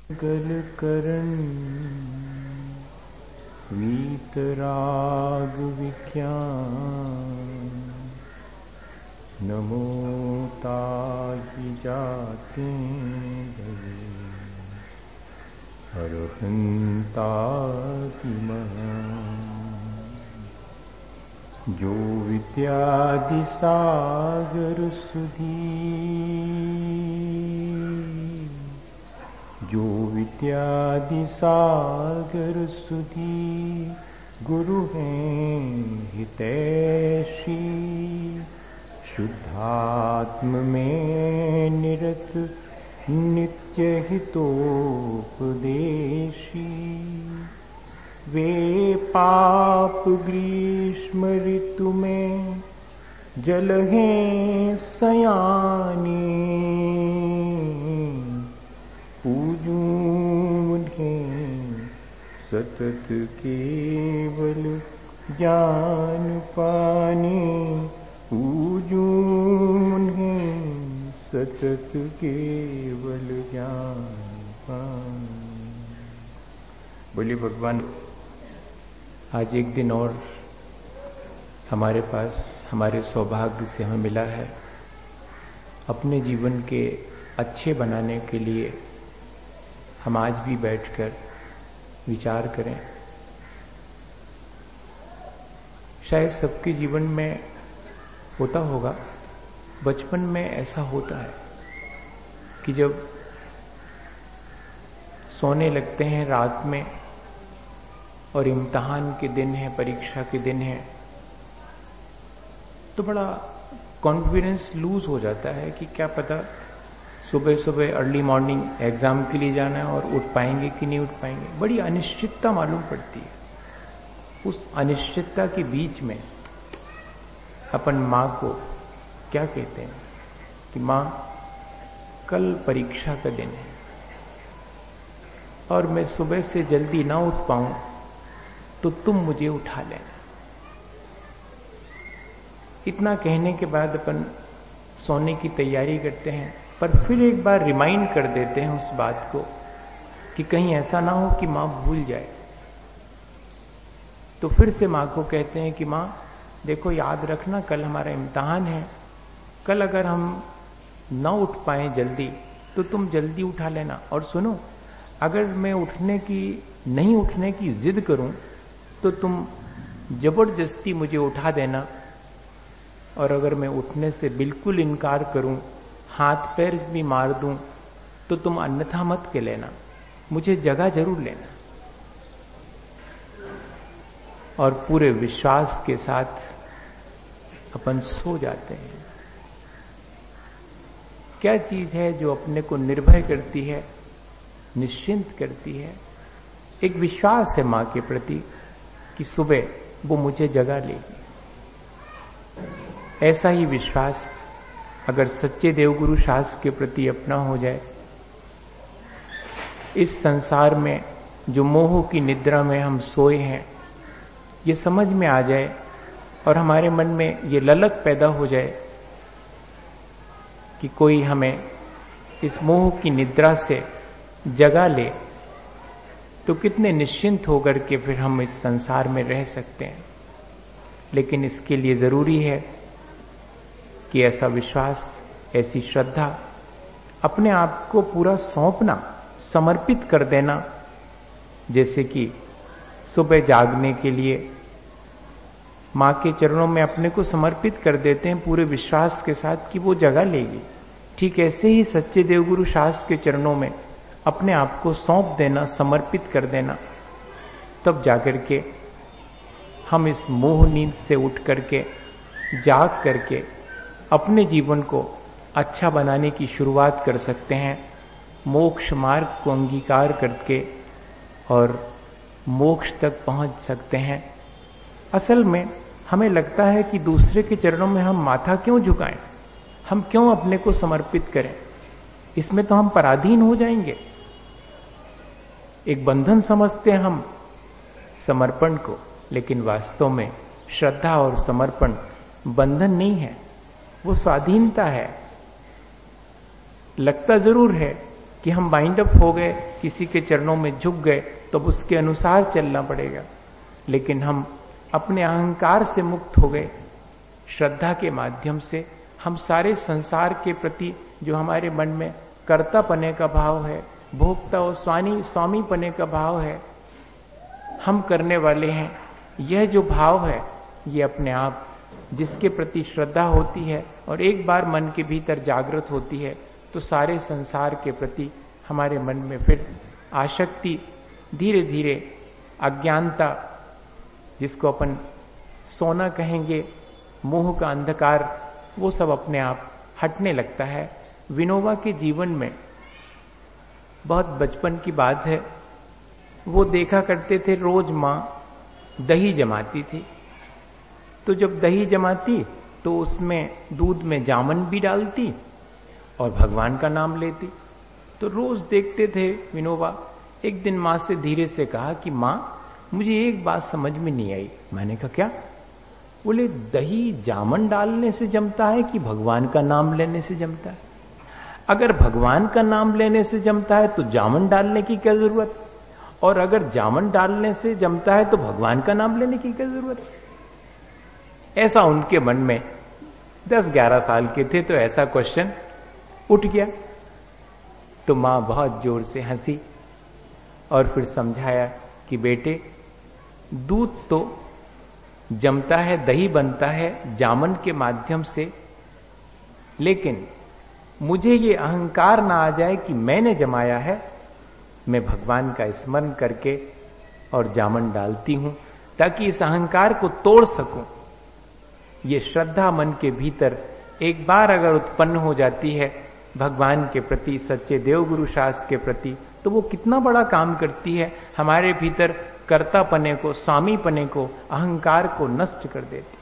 गल करण वीतराग विज्ञान नमो ताहि जाते भजे अरहंताति जो विद्यादि सागर सुधी जो विद्यादि सागर सुधी गुरु हैं हितैषी शुद्धात्म में निरत नित्य हितोपदेशी वे पाप ग्रीष्म ऋतु में जल हैं सयानी पूजूं उन्हें सतत केवल ज्ञान पाने पूजूं उन्हें सतत केवल ज्ञान पाने। बोलिए भगवान। आज एक दिन और हमारे पास हमारे सौभाग्य से हमें मिला है अपने जीवन के अच्छे बनाने के लिए हम आज भी बैठकर विचार करें। शायद सबके जीवन में होता होगा, बचपन में ऐसा होता है कि जब सोने लगते हैं रात में और इम्तिहान के दिन है, परीक्षा के दिन है, तो बड़ा कॉन्फिडेंस लूज हो जाता है कि क्या पता सुबह सुबह अर्ली मॉर्निंग एग्जाम के लिए जाना है और उठ पाएंगे कि नहीं उठ पाएंगे। बड़ी अनिश्चितता मालूम पड़ती है। उस अनिश्चितता के बीच में अपन माँ को क्या कहते हैं कि माँ कल परीक्षा का दिन है और मैं सुबह से जल्दी ना उठ पाऊं तो तुम मुझे उठा लेना। इतना कहने के बाद अपन सोने की तैयारी करते हैं, पर फिर एक बार रिमाइंड कर देते हैं उस बात को कि कहीं ऐसा ना हो कि माँ भूल जाए। तो फिर से माँ को कहते हैं कि माँ देखो याद रखना कल हमारा इम्तिहान है, कल अगर हम ना उठ पाए जल्दी तो तुम जल्दी उठा लेना। और सुनो, अगर मैं नहीं उठने की जिद करूं तो तुम जबरदस्ती मुझे उठा देना, और अगर मैं उठने से बिल्कुल इनकार करूं, हाथ पैर भी मार दूं, तो तुम अन्यथा मत के लेना, मुझे जगह जरूर लेना। और पूरे विश्वास के साथ अपन सो जाते हैं। क्या चीज है जो अपने को निर्भय करती है, निश्चिंत करती है? एक विश्वास है मां के प्रति कि सुबह वो मुझे जगा लेगी। ऐसा ही विश्वास अगर सच्चे देवगुरु शास्त्र के प्रति अपना हो जाए, इस संसार में जो मोह की निद्रा में हम सोए हैं ये समझ में आ जाए और हमारे मन में ये ललक पैदा हो जाए कि कोई हमें इस मोह की निद्रा से जगा ले, तो कितने निश्चिंत होकर के फिर हम इस संसार में रह सकते हैं। लेकिन इसके लिए जरूरी है कि ऐसा विश्वास, ऐसी श्रद्धा, अपने आप को पूरा सौंपना, समर्पित कर देना। जैसे कि सुबह जागने के लिए मां के चरणों में अपने को समर्पित कर देते हैं पूरे विश्वास के साथ कि वो जगा लेगी। ठीक ऐसे ही सच्चे देवगुरु शास्त्र के चरणों में अपने आप को सौंप देना, समर्पित कर देना, तब जाकर के हम इस मोह नींद से उठ करके, जाग करके अपने जीवन को अच्छा बनाने की शुरुआत कर सकते हैं, मोक्ष मार्ग को अंगीकार करके और मोक्ष तक पहुंच सकते हैं। असल में हमें लगता है कि दूसरे के चरणों में हम माथा क्यों झुकाएं, हम क्यों अपने को समर्पित करें, इसमें तो हम पराधीन हो जाएंगे। एक बंधन समझते हैं हम समर्पण को, लेकिन वास्तव में श्रद्धा और समर्पण बंधन नहीं है, वो स्वाधीनता है। लगता जरूर है कि हम बाइंड अप हो गए, किसी के चरणों में झुक गए, तो उसके अनुसार चलना पड़ेगा। लेकिन हम अपने अहंकार से मुक्त हो गए, श्रद्धा के माध्यम से हम सारे संसार के प्रति जो हमारे मन में कर्ता पने का भाव है, भोक्ता और स्वामी पने का भाव है, हम करने वाले हैं, यह जो भाव है ये अपने आप जिसके प्रति श्रद्धा होती है और एक बार मन के भीतर जागृत होती है, तो सारे संसार के प्रति हमारे मन में फिर आसक्ति धीरे धीरे, अज्ञानता जिसको अपन सोना कहेंगे, मोह का अंधकार, वो सब अपने आप हटने लगता है। विनोबा के जीवन में बहुत बचपन की बात है, वो देखा करते थे रोज मां दही जमाती थी, तो जब दही जमाती तो उसमें दूध में जामन भी डालती और भगवान का नाम लेती। तो रोज देखते थे विनोबा। एक दिन मां से धीरे से कहा कि मां, मुझे एक बात समझ में नहीं आई। मैंने कहा क्या? बोले दही जामन डालने से जमता है कि भगवान का नाम लेने से जमता है? अगर भगवान का नाम लेने से जमता है तो जामन डालने की क्या जरूरत, और अगर जामन डालने से जमता है तो भगवान का नाम लेने की क्या जरूरत? ऐसा उनके मन में 10-11 साल के थे तो ऐसा क्वेश्चन उठ गया। तो मां बहुत जोर से हंसी और फिर समझाया कि बेटे, दूध तो जमता है, दही बनता है जामन के माध्यम से, लेकिन मुझे ये अहंकार ना आ जाए कि मैंने जमाया है। मैं भगवान का स्मरण करके और जामन डालती हूं ताकि इस अहंकार को तोड़ सकूं। ये श्रद्धा मन के भीतर एक बार अगर उत्पन्न हो जाती है भगवान के प्रति, सच्चे देवगुरु शास्त्र के प्रति, तो वो कितना बड़ा काम करती है। हमारे भीतर कर्तापने को, स्वामीपने को, अहंकार को नष्ट कर देती।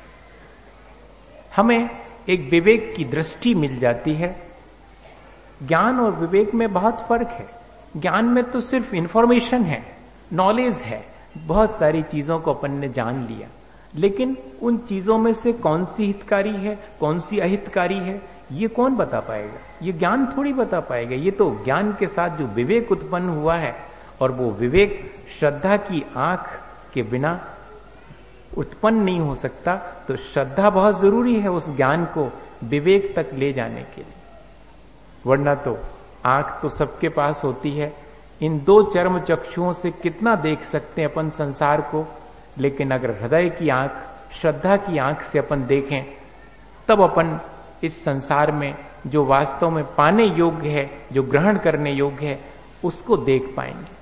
हमें एक विवेक की दृष्टि मिल जाती है। ज्ञान और विवेक में बहुत फर्क है। ज्ञान में तो सिर्फ इंफॉर्मेशन है, नॉलेज है, बहुत सारी चीजों को अपन ने जान लिया, लेकिन उन चीजों में से कौन सी हितकारी है, कौन सी अहितकारी है, ये कौन बता पाएगा? ये ज्ञान थोड़ी बता पाएगा। ये तो ज्ञान के साथ जो विवेक उत्पन्न हुआ है, और वो विवेक श्रद्धा की आंख के बिना उत्पन्न नहीं हो सकता। तो श्रद्धा बहुत जरूरी है उस ज्ञान को विवेक तक ले जाने के लिए, वरना तो आंख तो सबके पास होती है। इन 2 चर्म चक्षुओं से कितना देख सकते हैं अपन संसार को, लेकिन अगर हृदय की आंख, श्रद्धा की आंख से अपन देखें, तब अपन इस संसार में जो वास्तव में पाने योग्य है, जो ग्रहण करने योग्य है, उसको देख पाएंगे।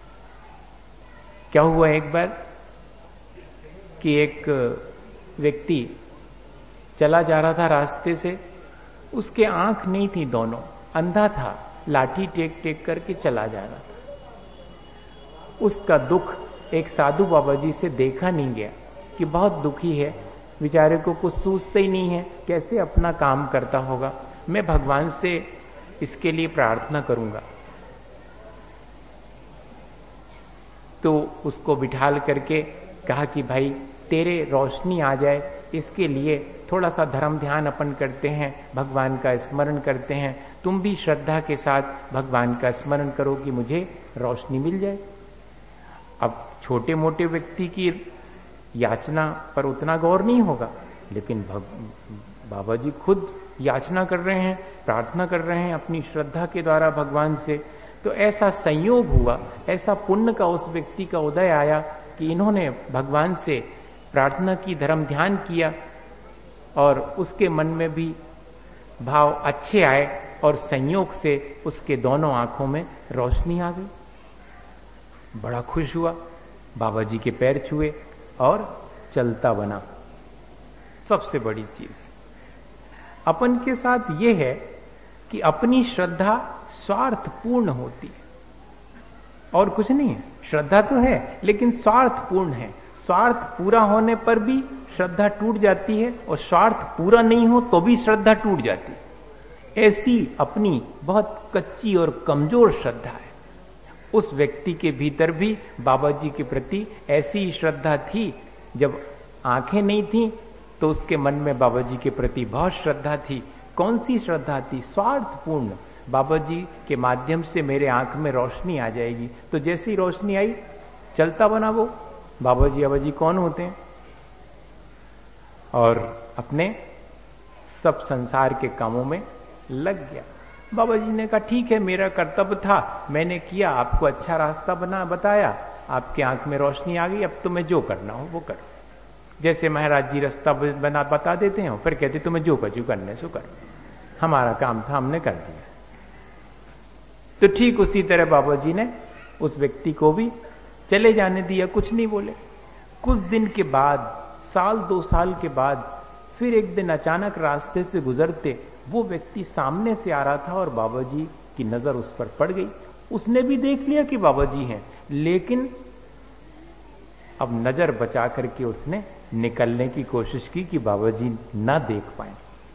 क्या हुआ एक बार कि एक व्यक्ति चला जा रहा था रास्ते से, उसके आंख नहीं थी, दोनों अंधा था, लाठी टेक टेक करके चला जा रहा था। उसका दुख एक साधु बाबा जी से देखा नहीं गया कि बहुत दुखी है, बेचारे को कुछ सूझता ही नहीं है, कैसे अपना काम करता होगा, मैं भगवान से इसके लिए प्रार्थना करूंगा। तो उसको बिठाल करके कहा कि भाई तेरे रोशनी आ जाए, इसके लिए थोड़ा सा धर्म ध्यान अपन करते हैं, भगवान का स्मरण करते हैं, तुम भी श्रद्धा के साथ भगवान का स्मरण करो कि मुझे रोशनी मिल जाए। अब छोटे मोटे व्यक्ति की याचना पर उतना गौर नहीं होगा, लेकिन बाबा जी खुद याचना कर रहे हैं, प्रार्थना कर रहे हैं अपनी श्रद्धा के द्वारा भगवान से। तो ऐसा संयोग हुआ, ऐसा पुण्य का उस व्यक्ति का उदय आया कि इन्होंने भगवान से प्रार्थना की, धर्म ध्यान किया, और उसके मन में भी भाव अच्छे आए, और संयोग से उसके दोनों आंखों में रोशनी आ गई। बड़ा खुश हुआ, बाबा जी के पैर छुए और चलता बना। सबसे बड़ी चीज अपन के साथ यह है कि अपनी श्रद्धा स्वार्थपूर्ण होती है, और कुछ नहीं है। श्रद्धा तो है लेकिन स्वार्थपूर्ण है। स्वार्थ पूरा होने पर भी श्रद्धा टूट जाती है, और स्वार्थ पूरा नहीं हो तो भी श्रद्धा टूट जाती है। ऐसी अपनी बहुत कच्ची और कमजोर श्रद्धा है। उस व्यक्ति के भीतर भी बाबा जी के प्रति ऐसी ही श्रद्धा थी। जब आंखें नहीं थी तो उसके मन में बाबा जी के प्रति बहुत श्रद्धा थी। कौन सी श्रद्धा थी? स्वार्थपूर्ण। बाबा जी के माध्यम से मेरे आंख में रोशनी आ जाएगी। तो जैसी रोशनी आई चलता बना वो। बाबा जी कौन होते हैं? और अपने सब संसार के कामों में लग गया। बाबा जी ने कहा ठीक है, मेरा कर्तव्य था, मैंने किया, आपको अच्छा रास्ता बताया, आपके आंख में रोशनी आ गई, अब तुम्हें जो करना हो वो करो। जैसे महाराज जी रास्ता बता देते हैं, फिर कहते तुम्हें जो कछु करने सो करो, हमारा काम था, हमने कर दिया। तो ठीक उसी तरह बाबा जी ने उस व्यक्ति को भी चले जाने दिया, कुछ नहीं बोले। कुछ दिन के बाद, साल 2 साल के बाद, फिर एक दिन अचानक रास्ते से गुजरते वो व्यक्ति सामने से आ रहा था और बाबा जी की नजर उस पर पड़ गई। उसने भी देख लिया कि बाबा जी हैं, लेकिन अब नजर बचा करके उसने निकलने की कोशिश की कि बाबा जी ना देख पाए।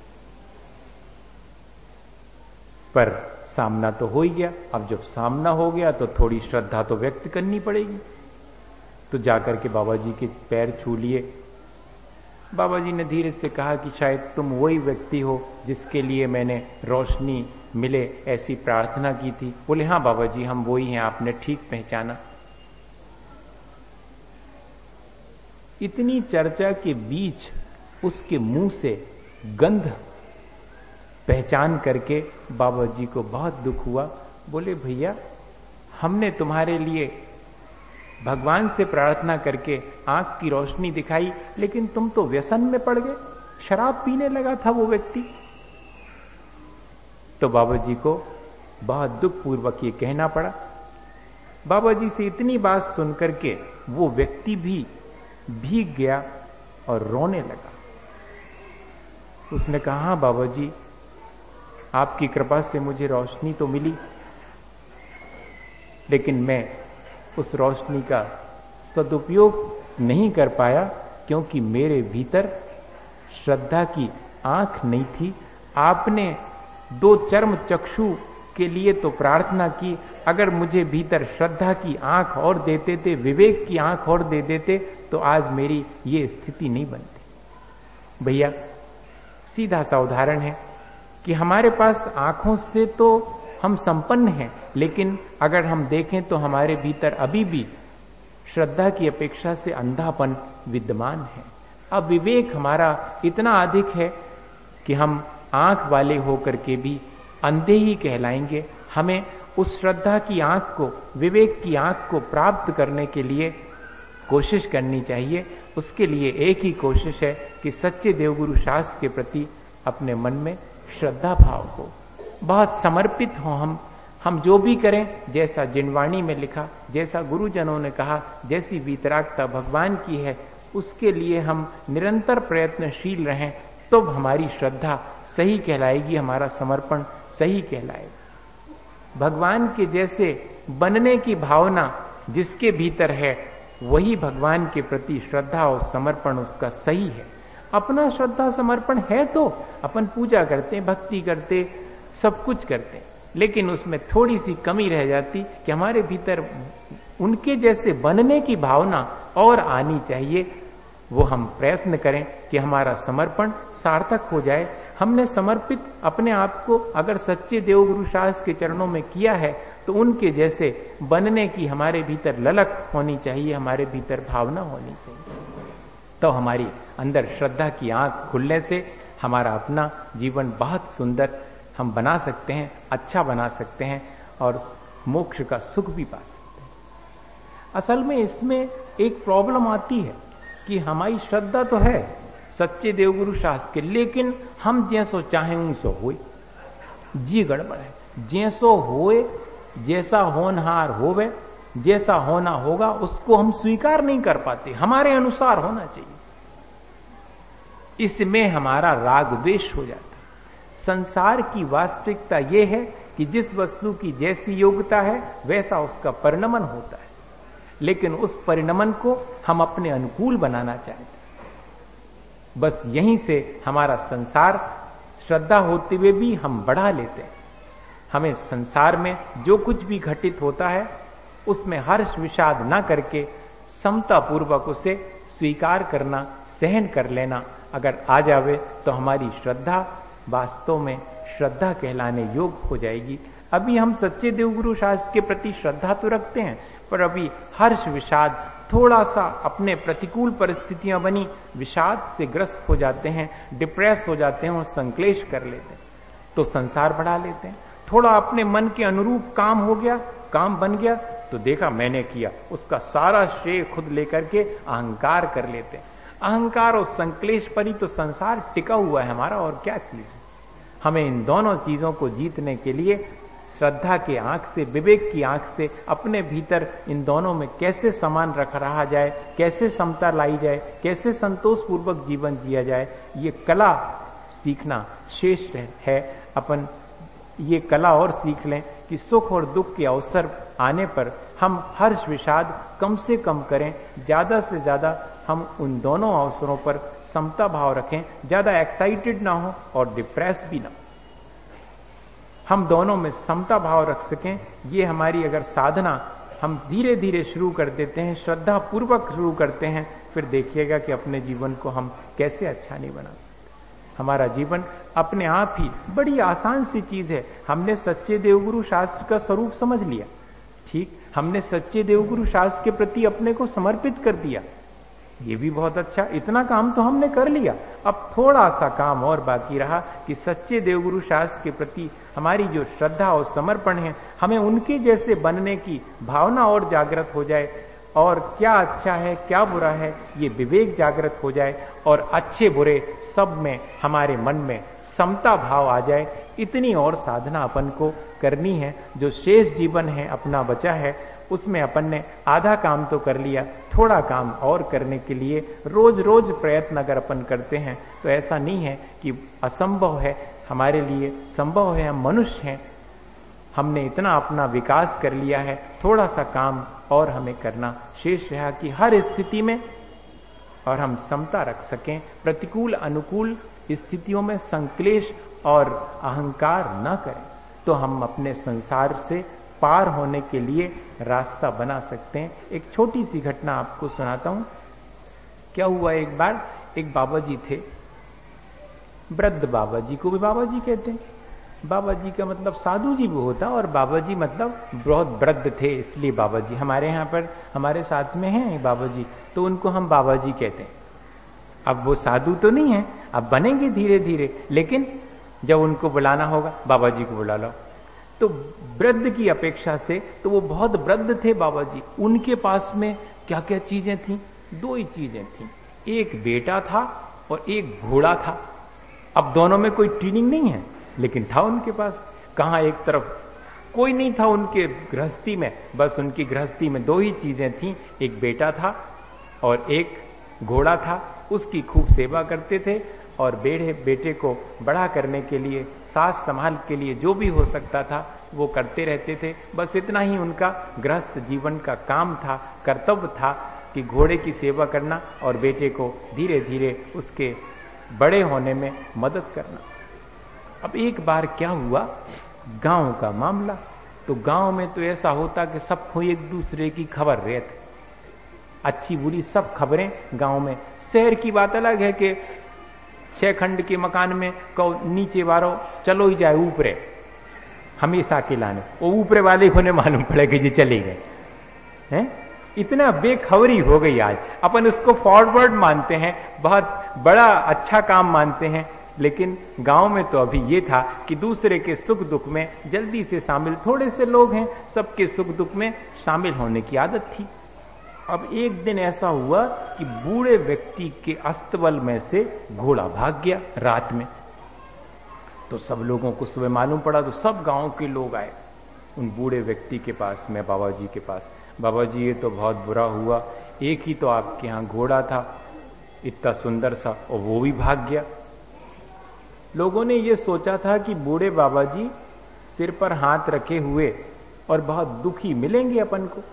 पर सामना तो हो ही गया। अब जब सामना हो गया तो थोड़ी श्रद्धा तो व्यक्त करनी पड़ेगी। तो जाकर के बाबा जी के पैर छू लिए। बाबा जी ने धीरे से कहा कि शायद तुम वही व्यक्ति हो जिसके लिए मैंने रोशनी मिले ऐसी प्रार्थना की थी। बोले हाँ बाबा जी, हम वही हैं, आपने ठीक पहचाना। इतनी चर्चा के बीच उसके मुंह से गंध पहचान करके बाबा जी को बहुत दुख हुआ। बोले भैया, हमने तुम्हारे लिए भगवान से प्रार्थना करके आंख की रोशनी दिखाई, लेकिन तुम तो व्यसन में पड़ गए, शराब पीने लगा था वो व्यक्ति। तो बाबा जी को बहुत दुख पूर्वक ये कहना पड़ा। बाबा जी से इतनी बात सुनकर के वो व्यक्ति भी भीग गया और रोने लगा। उसने कहा हाँ बाबा जी, आपकी कृपा से मुझे रोशनी तो मिली, लेकिन मैं उस रोशनी का सदुपयोग नहीं कर पाया, क्योंकि मेरे भीतर श्रद्धा की आंख नहीं थी। आपने 2 चर्म चक्षु के लिए तो प्रार्थना की, अगर मुझे भीतर श्रद्धा की आंख और दे देते, विवेक की आंख और दे देते, तो आज मेरी ये स्थिति नहीं बनती। भैया, सीधा सा उदाहरण है कि हमारे पास आंखों से तो हम संपन्न हैं, लेकिन अगर हम देखें तो हमारे भीतर अभी भी श्रद्धा की अपेक्षा से अंधापन विद्यमान है। अब विवेक हमारा इतना अधिक है कि हम आंख वाले होकर के भी अंधे ही कहलाएंगे। हमें उस श्रद्धा की आंख को, विवेक की आंख को प्राप्त करने के लिए कोशिश करनी चाहिए। उसके लिए एक ही कोशिश है कि सच्चे देवगुरु शास्त्र के प्रति अपने मन में श्रद्धा भाव हो, बहुत समर्पित हो। हम जो भी करें, जैसा जिनवाणी में लिखा, जैसा गुरुजनों ने कहा, जैसी वीतरागता भगवान की है, उसके लिए हम निरंतर प्रयत्नशील रहें, तो हमारी श्रद्धा सही कहलाएगी, हमारा समर्पण सही कहलाएगा। भगवान के जैसे बनने की भावना जिसके भीतर है, वही भगवान के प्रति श्रद्धा और समर्पण उसका सही है। अपना श्रद्धा समर्पण है तो अपन पूजा करते, भक्ति करते, सब कुछ करते, लेकिन उसमें थोड़ी सी कमी रह जाती कि हमारे भीतर उनके जैसे बनने की भावना और आनी चाहिए। वो हम प्रयत्न करें कि हमारा समर्पण सार्थक हो जाए। हमने समर्पित अपने आप को अगर सच्चे देवगुरु शास्त्र के चरणों में किया है, तो उनके जैसे बनने की हमारे भीतर ललक होनी चाहिए, हमारे भीतर भावना होनी चाहिए। तो हमारी अंदर श्रद्धा की आंख खुलने से हमारा अपना जीवन बहुत सुंदर हम बना सकते हैं, अच्छा बना सकते हैं और मोक्ष का सुख भी पा सकते हैं। असल में इसमें एक प्रॉब्लम आती है कि हमारी श्रद्धा तो है सच्चे देवगुरु शास्त्र के, लेकिन हम जैसो चाहें उनसो होए, जी गड़बड़ है। जैसो होए, जैसा होनहार होवे, जैसा होना होगा उसको हम स्वीकार नहीं कर पाते, हमारे अनुसार होना चाहिए। इसमें हमारा राग द्वेष हो जाता है। संसार की वास्तविकता यह है कि जिस वस्तु की जैसी योग्यता है वैसा उसका परिणमन होता है, लेकिन उस परिणमन को हम अपने अनुकूल बनाना चाहते हैं। बस यहीं से हमारा संसार श्रद्धा होते हुए भी हम बढ़ा लेते हैं। हमें संसार में जो कुछ भी घटित होता है उसमें हर्ष विषाद न करके समता पूर्वक उसे स्वीकार करना, सहन कर लेना अगर आ जावे, तो हमारी श्रद्धा वास्तव में श्रद्धा कहलाने योग्य हो जाएगी। अभी हम सच्चे देवगुरु शास्त्र के प्रति श्रद्धा तो रखते हैं, पर अभी हर्ष विषाद, थोड़ा सा अपने प्रतिकूल परिस्थितियां बनी, विषाद से ग्रस्त हो जाते हैं, डिप्रेस हो जाते हैं और संक्लेश कर लेते हैं, तो संसार बढ़ा लेते हैं। थोड़ा अपने मन के अनुरूप काम हो गया, काम बन गया, तो देखा मैंने किया, उसका सारा श्रेय खुद लेकर के अहंकार कर लेते हैं। अहंकार और संक्लेश पर ही तो संसार टिका हुआ है हमारा, और क्या चीज है। हमें इन दोनों चीजों को जीतने के लिए श्रद्धा की आंख से, विवेक की आंख से अपने भीतर इन दोनों में कैसे समान रहा जाए, कैसे समता लाई जाए, कैसे संतोषपूर्वक जीवन जिया जाए, ये कला सीखना शेष है। अपन ये कला और सीख लें कि सुख और दुख के अवसर आने पर हम हर्ष विषाद कम से कम करें, ज्यादा से ज्यादा हम उन दोनों अवसरों पर समता भाव रखें, ज्यादा एक्साइटेड ना हो और डिप्रेस भी ना हो, हम दोनों में समता भाव रख सकें। ये हमारी अगर साधना हम धीरे धीरे शुरू कर देते हैं, श्रद्धा पूर्वक शुरू करते हैं, फिर देखिएगा कि अपने जीवन को हम कैसे अच्छा नहीं बना। हमारा जीवन अपने आप ही बड़ी आसान सी चीज है। हमने सच्चे देवगुरु शास्त्र का स्वरूप समझ लिया, ठीक, हमने सच्चे देवगुरु शास्त्र के प्रति अपने को समर्पित कर दिया, ये भी बहुत अच्छा, इतना काम तो हमने कर लिया। अब थोड़ा सा काम और बाकी रहा कि सच्चे देवगुरु शास्त्र के प्रति हमारी जो श्रद्धा और समर्पण है, हमें उनके जैसे बनने की भावना और जागृत हो जाए, और क्या अच्छा है क्या बुरा है ये विवेक जागृत हो जाए, और अच्छे बुरे सब में हमारे मन में समता भाव आ जाए। इतनी और साधना अपन को करनी है। जो शेष जीवन है अपना बचा है, उसमें अपन ने आधा काम तो कर लिया, थोड़ा काम और करने के लिए रोज रोज प्रयत्न अगर अपन करते हैं तो ऐसा नहीं है कि असंभव है, हमारे लिए संभव है। हम मनुष्य हैं, हमने इतना अपना विकास कर लिया है, थोड़ा सा काम और हमें करना शेष रहा कि हर स्थिति में और हम समता रख सकें, प्रतिकूल अनुकूल स्थितियों में संक्लेश और अहंकार न करें, तो हम अपने संसार से पार होने के लिए रास्ता बना सकते हैं। एक छोटी सी घटना आपको सुनाता हूं। क्या हुआ, एक बार एक बाबा जी थे, वृद्ध बाबा जी को भी बाबा जी कहते हैं। बाबा जी का मतलब साधु जी भी होता, और बाबा जी मतलब बहुत वृद्ध थे, इसलिए बाबा जी। हमारे यहाँ पर हमारे साथ में हैं बाबा जी, तो उनको हम बाबा जी कहते हैं। अब वो साधु तो नहीं है, अब बनेंगे धीरे धीरे, लेकिन जब उनको बुलाना होगा बाबा जी को बुला लो। तो वृद्ध की अपेक्षा से तो वो बहुत वृद्ध थे बाबा जी। उनके पास में क्या क्या चीजें थी, दो ही चीजें थी, एक बेटा था और एक घोड़ा था। अब दोनों में कोई ट्रेनिंग नहीं है, लेकिन था उनके पास। कहां एक तरफ कोई नहीं था उनके गृहस्थी में, बस उनकी गृहस्थी में दो ही चीजें थी, एक बेटा था और एक घोड़ा था। उसकी खूब सेवा करते थे, और बेटे को बड़ा करने के लिए, सास संभाल के लिए जो भी हो सकता था वो करते रहते थे। बस इतना ही उनका गृहस्थ जीवन का काम था, कर्तव्य था कि घोड़े की सेवा करना और बेटे को धीरे धीरे उसके बड़े होने में मदद करना। अब एक बार क्या हुआ, गांव का मामला, तो गांव में तो ऐसा होता कि सबको एक दूसरे की खबर रहती, अच्छी बुरी सब खबरें गांव में। शहर की बात अलग है कि 6 खंड के मकान में कहो नीचे वालों चलो ही जाए ऊपरे, हमेशा के लाने, वो ऊपरे वाले को ने मालूम पड़े कि जी चले गए हैं। इतना बेखबरी हो गई आज, अपन उसको फॉरवर्ड मानते हैं, बहुत बड़ा अच्छा काम मानते हैं। लेकिन गांव में तो अभी ये था कि दूसरे के सुख दुख में जल्दी से शामिल, थोड़े से लोग हैं, सबके सुख दुख में शामिल होने की आदत थी। अब एक दिन ऐसा हुआ कि बूढ़े व्यक्ति के अस्तबल में से घोड़ा भाग गया रात में। तो सब लोगों को सुबह मालूम पड़ा, तो सब गांव के लोग आए उन बूढ़े व्यक्ति के पास में, बाबा जी के पास। बाबा जी ये तो बहुत बुरा हुआ, एक ही तो आपके यहां घोड़ा था इतना सुंदर सा, और वो भी भाग गया। लोगों ने ये सोचा था कि बूढ़े बाबा जी सिर पर हाथ रखे हुए और बहुत दुखी मिलेंगे अपन को,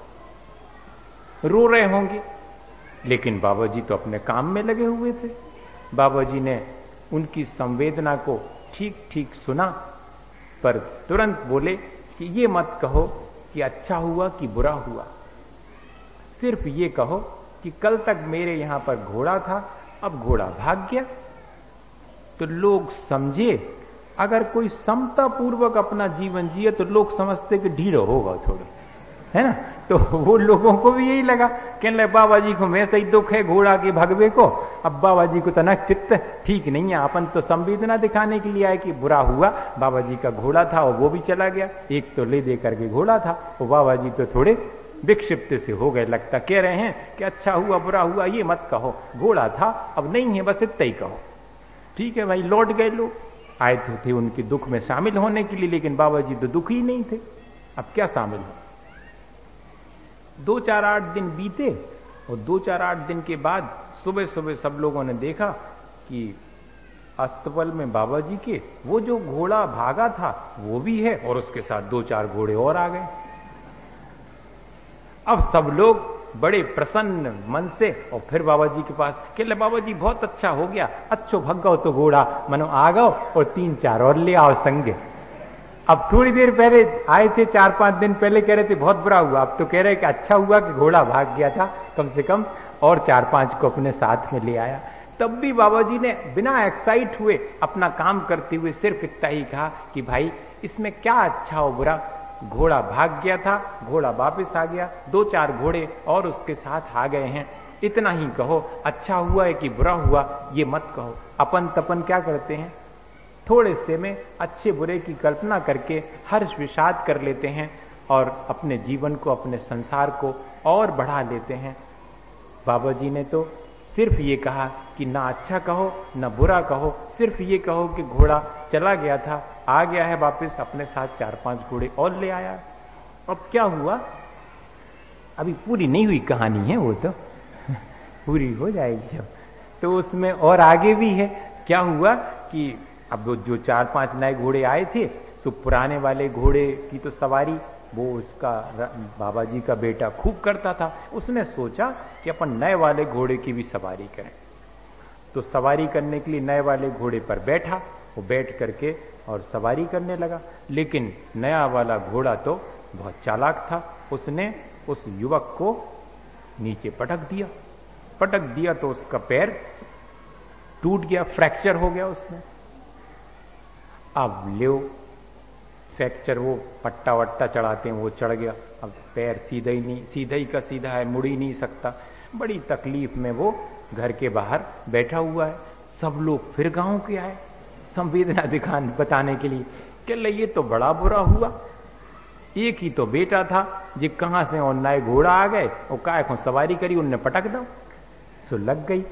रो रहे होंगे, लेकिन बाबा जी तो अपने काम में लगे हुए थे। बाबा जी ने उनकी संवेदना को ठीक ठीक सुना, पर तुरंत बोले कि ये मत कहो कि अच्छा हुआ कि बुरा हुआ, सिर्फ ये कहो कि कल तक मेरे यहां पर घोड़ा था, अब घोड़ा भाग गया। तो लोग समझे अगर कोई समता पूर्वक अपना जीवन जिए तो लोग समझते कि ढीलो होगा थोड़ा, है ना। तो वो लोगों को भी यही लगा, कहने लगे बाबा जी को वैसे ही दुख है घोड़ा के भगवे को, अब बाबा जी को तनक चित्त ठीक नहीं है, अपन तो संवेदना दिखाने के लिए आए कि बुरा हुआ, बाबा जी का घोड़ा था और वो भी चला गया, एक तो ले दे करके घोड़ा था, वो बाबा जी तो थोड़े विक्षिप्त से हो गए, लगता कह रहे हैं कि अच्छा हुआ बुरा हुआ ये मत कहो, घोड़ा था अब नहीं है, बस इतना ही कहो। ठीक है भाई, लौट गए लोग, आए तो थे उनके दुख में शामिल होने के लिए, लेकिन बाबा जी तो दुखी नहीं थे, अब क्या शामिल हो। 2-4-8 दिन बीते और 2-4-8 दिन के बाद सुबह सुबह सब लोगों ने देखा कि अस्तबल में बाबा जी के वो जो घोड़ा भागा था वो भी है और उसके साथ 2-4 घोड़े और आ गए। अब सब लोग बड़े प्रसन्न मन से और फिर बाबा जी के पास कहले बाबा जी बहुत अच्छा हो गया, अच्छो भग गो तो घोड़ा मनो आ गो और 3-4 और ले आओ संगे। अब थोड़ी देर पहले आए थे, 4-5 दिन पहले कह रहे थे बहुत बुरा हुआ, अब तो कह रहे कि अच्छा हुआ कि घोड़ा भाग गया था, कम से कम और 4-5 को अपने साथ में ले आया। तब भी बाबा जी ने बिना एक्साइट हुए अपना काम करते हुए सिर्फ इतना ही कहा कि भाई इसमें क्या अच्छा हो बुरा, घोड़ा भाग गया था, घोड़ा वापस आ गया, 2-4 घोड़े और उसके साथ आ गए हैं, इतना ही कहो, अच्छा हुआ है कि बुरा हुआ ये मत कहो। अपन तपन क्या करते हैं, थोड़े से में अच्छे बुरे की कल्पना करके हर्ष विषाद कर लेते हैं और अपने जीवन को अपने संसार को और बढ़ा लेते हैं। बाबा जी ने तो सिर्फ ये कहा कि ना अच्छा कहो ना बुरा कहो, सिर्फ ये कहो कि घोड़ा चला गया था, आ गया है वापस, अपने साथ 4-5 घोड़े और ले आया। अब क्या हुआ, अभी पूरी नहीं हुई कहानी है, वो तो पूरी हो जाएगी जब, तो उसमें और आगे भी है। क्या हुआ कि अब जो 4-5 नए घोड़े आए थे, तो पुराने वाले घोड़े की तो सवारी वो उसका बाबा जी का बेटा खूब करता था, उसने सोचा कि अपन नए वाले घोड़े की भी सवारी करें। तो सवारी करने के लिए नए वाले घोड़े पर बैठा, वो बैठ करके और सवारी करने लगा, लेकिन नया वाला घोड़ा तो बहुत चालाक था, उसने उस युवक को नीचे पटक दिया तो उसका पैर टूट गया, फ्रैक्चर हो गया उसमें। अब ले फ्रैक्चर, वो पट्टा वट्टा चढ़ाते हैं वो चढ़ गया, अब पैर सीधा ही का सीधा है, मुड़ ही नहीं सकता, बड़ी तकलीफ में वो घर के बाहर बैठा हुआ है। सब लोग फिर गांव के आए संवेदना बताने के लिए, कि ये तो बड़ा बुरा हुआ, एक ही तो बेटा था जी, कहां से और नए घोड़ा आ गए और काय को सवारी करी, उनने पटक दो, सो लग गई।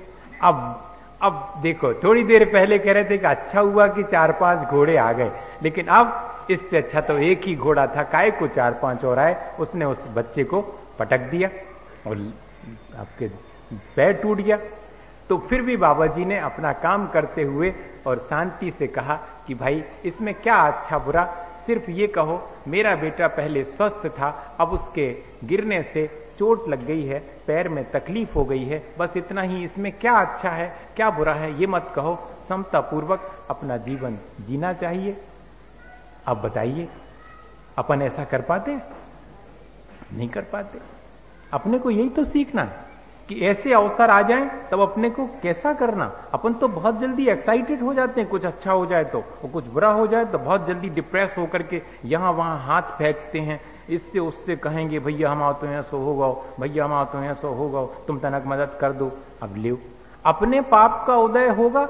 अब देखो, थोड़ी देर पहले कह रहे थे कि अच्छा हुआ कि 4-5 घोड़े आ गए, लेकिन अब इससे अच्छा तो एक ही घोड़ा था, काय को 4-5 और आए, उसने उस बच्चे को पटक दिया और आपके पैर टूट गया। तो फिर भी बाबा जी ने अपना काम करते हुए और शांति से कहा कि भाई इसमें क्या अच्छा बुरा, सिर्फ ये कहो मेरा बेटा पहले स्वस्थ था, अब उसके गिरने से चोट लग गई है, पैर में तकलीफ हो गई है, बस इतना ही, इसमें क्या अच्छा है क्या बुरा है ये मत कहो, समता पूर्वक अपना जीवन जीना चाहिए। अब बताइए अपन ऐसा कर पाते? नहीं कर पाते। अपने को यही तो सीखना है कि ऐसे अवसर आ जाएं तब अपने को कैसा करना। अपन तो बहुत जल्दी एक्साइटेड हो जाते हैं, कुछ अच्छा हो जाए तो, और कुछ बुरा हो जाए तो बहुत जल्दी डिप्रेस होकर के यहां वहां हाथ फेंकते हैं, इससे उससे कहेंगे भैया हम आते हैं सो हो गो, भैया हम आते हैं सो हो गो, तुम तनक मदद कर दो। अब ले अपने पाप का उदय होगा,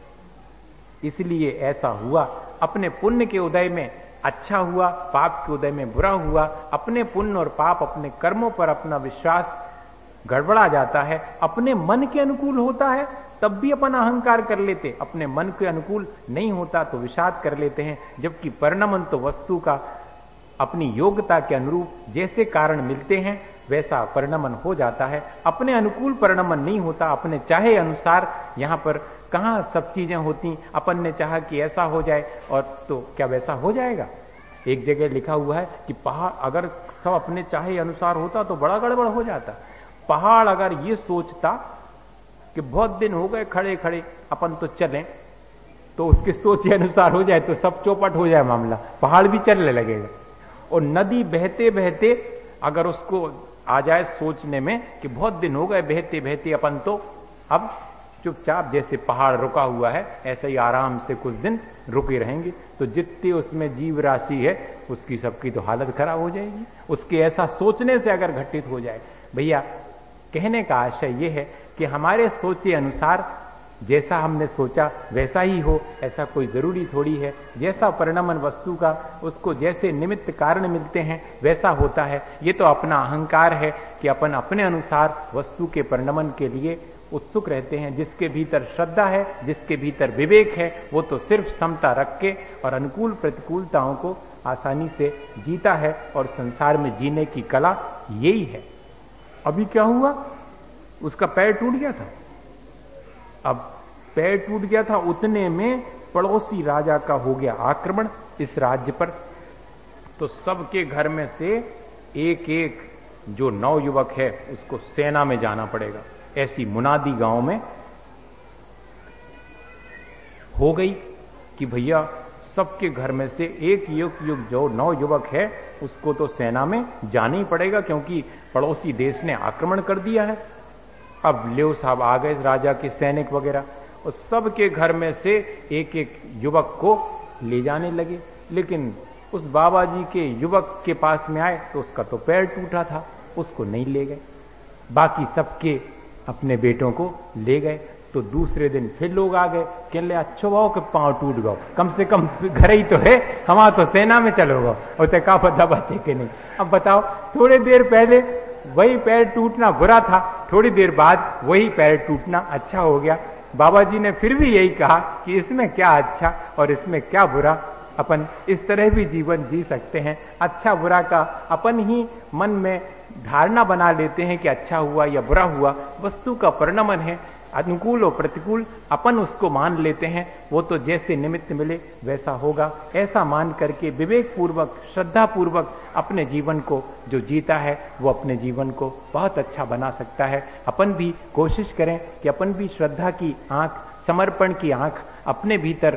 इसलिए ऐसा हुआ, अपने पुण्य के उदय में अच्छा हुआ, पाप के उदय में बुरा हुआ। अपने पुण्य और पाप, अपने कर्मों पर अपना विश्वास गड़बड़ा जाता है, अपने मन के अनुकूल होता है तब भी अपन अहंकार कर लेते, अपने मन के अनुकूल नहीं होता तो विषाद कर लेते हैं। जबकि परिणमन तो वस्तु का अपनी योग्यता के अनुरूप जैसे कारण मिलते हैं वैसा परिणमन हो जाता है। अपने अनुकूल परिणमन नहीं होता, अपने चाहे अनुसार यहां पर कहां सब चीजें होती, अपन ने चाहा कि ऐसा हो जाए और तो क्या वैसा हो जाएगा। एक जगह लिखा हुआ है कि पहाड़ अगर सब अपने चाहे अनुसार होता तो बड़ा गड़बड़ हो जाता। पहाड़ अगर ये सोचता कि बहुत दिन हो गए खड़े खड़े अपन तो चलें, तो उसके सोच के अनुसार हो जाए तो सब चौपट हो जाए मामला, पहाड़ भी चलने लगेगा। और नदी बहते बहते अगर उसको आ जाए सोचने में कि बहुत दिन हो गए बहते बहते अपन तो अब चुपचाप जैसे पहाड़ रुका हुआ है ऐसे ही आराम से कुछ दिन रुके रहेंगे। तो जितनी उसमें जीव राशि है उसकी सबकी तो हालत खराब हो जाएगी, उसके ऐसा सोचने से अगर घटित हो जाए। भैया कहने का आशय यह है कि हमारे सोचे अनुसार जैसा हमने सोचा वैसा ही हो, ऐसा कोई जरूरी थोड़ी है। जैसा परिणमन वस्तु का उसको जैसे निमित्त कारण मिलते हैं वैसा होता है। ये तो अपना अहंकार है कि अपन अपने अनुसार वस्तु के परिणमन के लिए उत्सुक रहते हैं। जिसके भीतर श्रद्धा है, जिसके भीतर विवेक है, वो तो सिर्फ समता रख के और अनुकूल प्रतिकूलताओं को आसानी से जीता है। और संसार में जीने की कला यही है। अभी क्या हुआ, उसका पैर टूट गया था। अब पैर टूट गया था, उतने में पड़ोसी राजा का हो गया आक्रमण इस राज्य पर। तो सबके घर में से एक एक जो नवयुवक है उसको सेना में जाना पड़ेगा, ऐसी मुनादी गांव में हो गई कि भैया सबके घर में से एक युग जो नवयुवक है उसको तो सेना में जाना ही पड़ेगा, क्योंकि पड़ोसी देश ने आक्रमण कर दिया है। अब लियो साहब आ गए राजा के सैनिक वगैरह, और सबके घर में से एक एक युवक को ले जाने लगे। लेकिन उस बाबा जी के युवक के पास में आए तो उसका तो पैर टूटा था, उसको नहीं ले गए। बाकी सबके अपने बेटों को ले गए। तो दूसरे दिन फिर लोग आ गए, कहने अच्छो भाव के पांव टूट गो, कम से कम घर ही तो है, हमारा तो सेना में चलो गो, और तो का पता बचे के नहीं। अब बताओ, थोड़ी देर पहले वही पैर टूटना बुरा था, थोड़ी देर बाद वही पैर टूटना अच्छा हो गया। बाबा जी ने फिर भी यही कहा कि इसमें क्या अच्छा और इसमें क्या बुरा, अपन इस तरह भी जीवन जी सकते हैं। अच्छा बुरा का अपन ही मन में धारणा बना लेते हैं कि अच्छा हुआ या बुरा हुआ, वस्तु का परिणमन है, अनुकूल और प्रतिकूल अपन उसको मान लेते हैं। वो तो जैसे निमित्त मिले वैसा होगा, ऐसा मान करके विवेक पूर्वक श्रद्धा पूर्वक अपने जीवन को जो जीता है वो अपने जीवन को बहुत अच्छा बना सकता है। अपन भी कोशिश करें कि अपन भी श्रद्धा की आंख, समर्पण की आंख अपने भीतर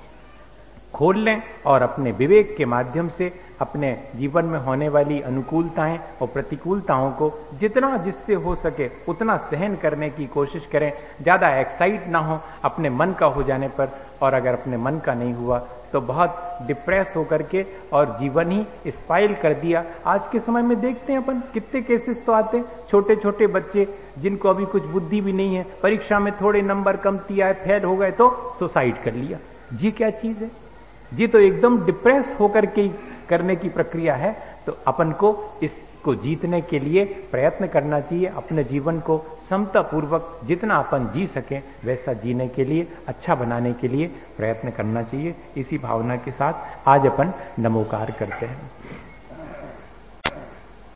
खोल लें और अपने विवेक के माध्यम से अपने जीवन में होने वाली अनुकूलताएं और प्रतिकूलताओं को जितना जिससे हो सके उतना सहन करने की कोशिश करें। ज्यादा एक्साइट ना हो अपने मन का हो जाने पर, और अगर अपने मन का नहीं हुआ तो बहुत डिप्रेस होकर के और जीवन ही स्पाइल कर दिया। आज के समय में देखते हैं अपन कितने केसेस तो आते हैं, छोटे छोटे बच्चे जिनको अभी कुछ बुद्धि भी नहीं है, परीक्षा में थोड़े नंबर कमती आए, फेल हो गए तो सुसाइड कर लिया। जी क्या चीज है जी, तो एकदम डिप्रेस होकर के करने की प्रक्रिया है। तो अपन को इसको जीतने के लिए प्रयत्न करना चाहिए, अपने जीवन को समता पूर्वक जितना अपन जी सके वैसा जीने के लिए, अच्छा बनाने के लिए प्रयत्न करना चाहिए। इसी भावना के साथ आज अपन नमोकार करते हैं।